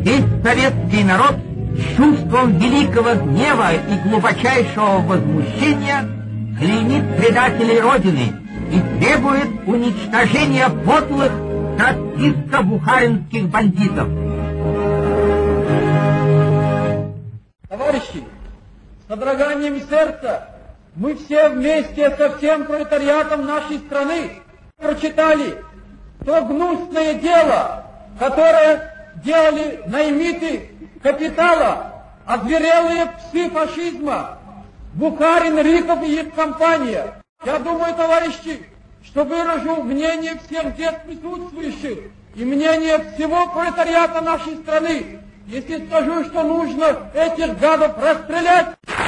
весь советский народ с чувством великого гнева и глубочайшего возмущения клеймит предателей Родины и требует уничтожения подлых троцкистско-бухаринских бандитов. Товарищи, с содроганием сердца мы все вместе со всем пролетариатом нашей страны прочитали то гнусное дело, которое делали наймиты капитала, озверелые псы фашизма, Бухарин, Рыков и их компания. Я думаю, товарищи, что выражу мнение всех здесь присутствующих и мнение всего пролетариата нашей страны, если скажу, что нужно этих гадов расстрелять.